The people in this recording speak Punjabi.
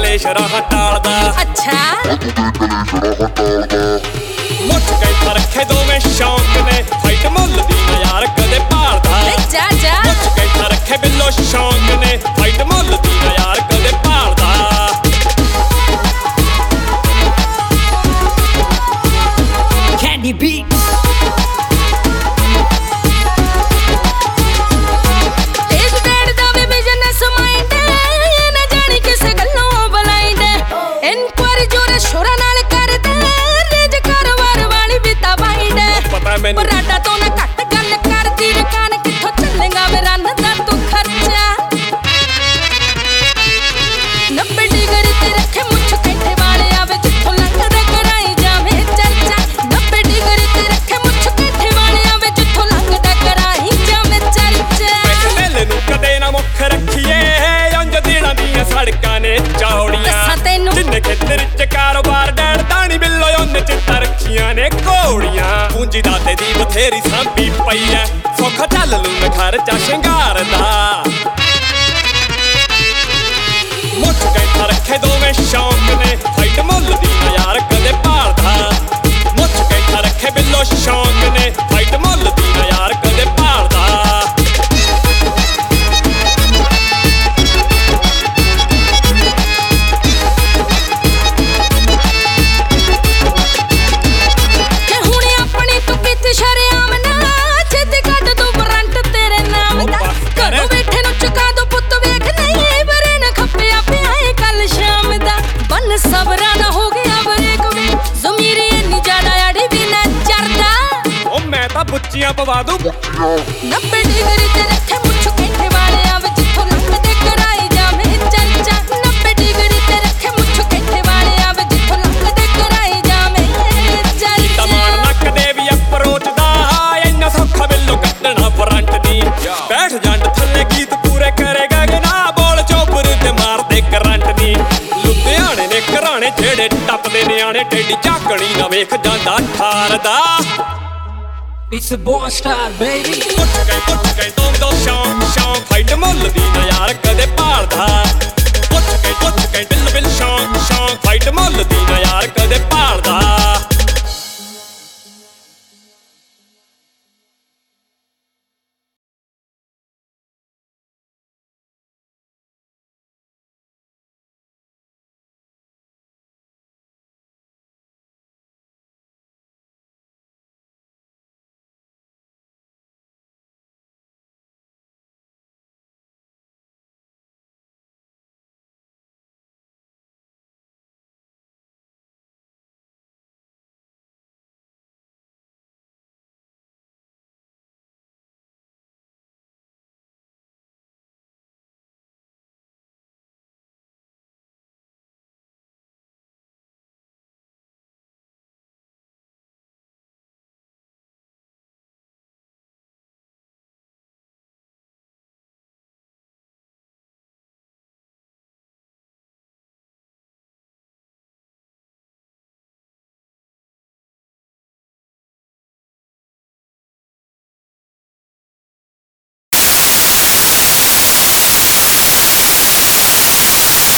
ਕਲੇਸ਼ ਰਾਹ ਟਾਲਦਾ। ਅੱਛਾ ਮੁੱਠ ਕੈਂਠਾ ਰੱਖੇ ਦੋਵੇਂ ਸ਼ੌਂਕ ਨੇ, ਫਾਈਟ ਮੁੱਲ ਦੀ ਨਾ ਯਾਰ ਕਦੇ ਭਾਲਦਾ। ਜਾ ਜਾ ਮੁੱਠ ਕੈਂਠਾ ਰੱਖੇ ਬਿੱਲੋ ਸ਼ੌਂਕ ਨੇ, ਫਾਈਟ ਮੁੱਲ ਦੀ ਨਾ ਯਾਰ ਕਦੇ ਭਾਲਦਾ। Candy beat ਪਰਾਡਾ ਤੋਂ ਨਾ ਘੱਟ ਗੱਲ ਕਰਦੀ ਰਕਾਨ ਕਿੱਥੋਂ ਚੱਲੇਗਾ ਵੇ ਰੰਨ ਦਾ ਤੂੰ ਖਰਚਾ। 90 ਡਿਗਰੀ ਤੇ ਰੱਖੇ ਮੁੱਛ ਕੈਂਠੇ ਵਾਲੇ ਆਵੇ ਜਿੱਥੋਂ ਲੰਘਦਾ ਕਰਾਈ ਜਾਵੇ ਚਰਚਾ। 90 ਡਿਗਰੀ ਤੇ ਰੱਖੇ ਮੁੱਛ ਕੈਂਠੇ ਵਾਲੇ ਆਵੇ ਜਿੱਥੋਂ ਲੰਘਦਾ ਕਰਾਈ ਜਾਵੇ ਚਰਚਾ। ਮੇਲੇ ਨੂੰ ਕਦੇ ਨਾ ਮੁੱਖ ਰੱਖੀਏ, ਉਂਝ ਦਿਨਾਂ ਦੀਆਂ ਸੜਕਾਂ ਨੇ ਚੌੜੀਆਂ। ਜਿੰਨੇ ਖੇਤਰ ਚ ਕਾਰੋਬਾਰ ਡੈੜਦਾ ਨੀ ਬਿੱਲੋ ਉਹਨੇ ਚ ਤਰੱਕੀਆਂ ਨੇ ਘੋੜੀਆਂ। ਪੂੰਜੀ ਦਾਤੇ ਦੀ ਬਥੇਰੀ ਸਾਂਭੀ ਪਈ ਐ, ਸੌਖਾ ਚੱਲ ਲੂ ਮੈਂ ਖਰਚਾ ਸ਼ਿੰਗਾਰ ਦਾ। ਮੁੱਠ ਕੈਂਠਾ ਰੱਖੇ ਦੋਵੇਂ ਸ਼ੌਂਕ ਨੇ, ਫਾਈਟ ਮੁੱਲ ਦੀ ਨਾ ਯਾਰ ਕਦੇ ਭਾਲਦਾ। ਮੁੱਠ ਕੈਂਠਾ ਰੱਖੇ ਬਿੱਲੋ ਸ਼ੌਂਕ ਨੇ, ਫਾਈਟ ਮੁੱਲ ਦੀ ਨਾ ਯਾਰ ਕਦੇ ਭਾਲਦਾ। ਸਬਰਾਂ ਨਾ ਹੋ ਗਿਆ ਬਰੇਕ ਵੇ ਜ਼ਮੀਰੀ ਇੰਨੀ ਜ਼ਿਆਦਾ ਆੜੀ ਵੀ ਨਾ ਚਰਦਾ। ਉਹ ਮੈਂ ਤਾਂ ਬੁੱਚੀਆਂ ਪਵਾ ਦੂੰ। 90 ਡਿਗਰੀ ਤੇ ਰੱਖੇ ਮੁੱਛ ਕੈਂਠੇ ਵਾਲੇ ਆਵੇ ਜਿੱਥੋਂ ਲੰਘਦੇ ਕਰਾਈ ਜਾਵੇ ਚਰਚਾ। 90 ਡਿਗਰੀ ਤੇ ਰੱਖੇ ਮੁੱਛ ਕੈਂਠੇ ਵਾਲੇ ਆਵੇ ਜਿੱਥੋਂ ਲੰਘਦੇ ਕਰਾਈ ਜਾਵੇ ਚਰਚਾ। ਤਮਾਨ ਨੱਕ ਦੇ ਵੀ ਅਪਰੋਚ ਦਾ ਇੰਨਾ ਸੌਖਾ ਬਿੱਲੋ ਕੱਢਣਾ ਫਰੰਟ ਦੀ। ਬੈਠ ਜੰਡ ਥੱਲੇ ਗੀਤ ਪੂਰੇ ਕਰੇਗਾ ਕਿ ਨਾ, ਬੋਲ ਚੋਪਰ ਤੇ ਮਾਰਦੇ ਕਰੰਟ ਦੀ। ਲੁਧਿਆਣੇ ਨੇ ਘਰਾਣੇ ਜਿਹੜੇ ਟੱਪਦੇ ਨਿਆਣੇ, ਟੇਡੀ ਝਾਕਣੀ ਨਾ ਵੇਖ ਜਾਂਦਾ ਠਾਰਦਾ। It's a born style baby ਮੁੱਠ ਕੈ ਦੋ ਸ਼ੌਂਕ ਸ਼ੌਂਕ, ਫਾਈਟ ਮੁੱਲ ਦੀ ਨਾ ਯਾਰ